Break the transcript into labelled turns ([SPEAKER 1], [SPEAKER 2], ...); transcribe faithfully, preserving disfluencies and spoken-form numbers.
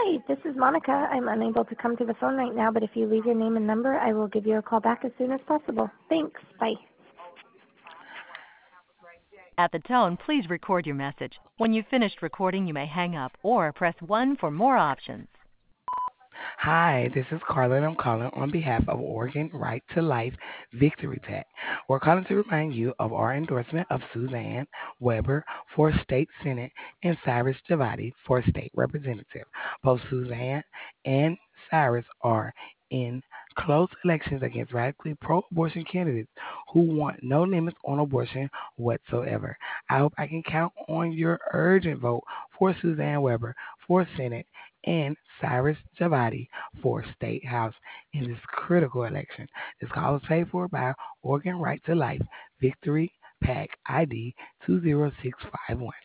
[SPEAKER 1] Hi, this is Monica. I'm unable to come to the phone right now, but if you leave your name and number, I will give you a call back as soon as possible. Thanks. Bye.
[SPEAKER 2] At the tone, please record your message. When you've finished recording, you may hang up or press one for more options.
[SPEAKER 3] Hi, this is Carla, and I'm calling on behalf of Oregon Right to Life Victory PAC. We're calling to remind you of our endorsement of Suzanne Weber for State Senate and Cyrus Javati for State Representative. Both Suzanne and Cyrus are in close elections against radically pro-abortion candidates who want no limits on abortion whatsoever. I hope I can count on your urgent vote for Suzanne Weber for Senate and Cyrus Javati for State House in this critical election. This call is paid for by Oregon Right to Life Victory PAC I D two zero six five one.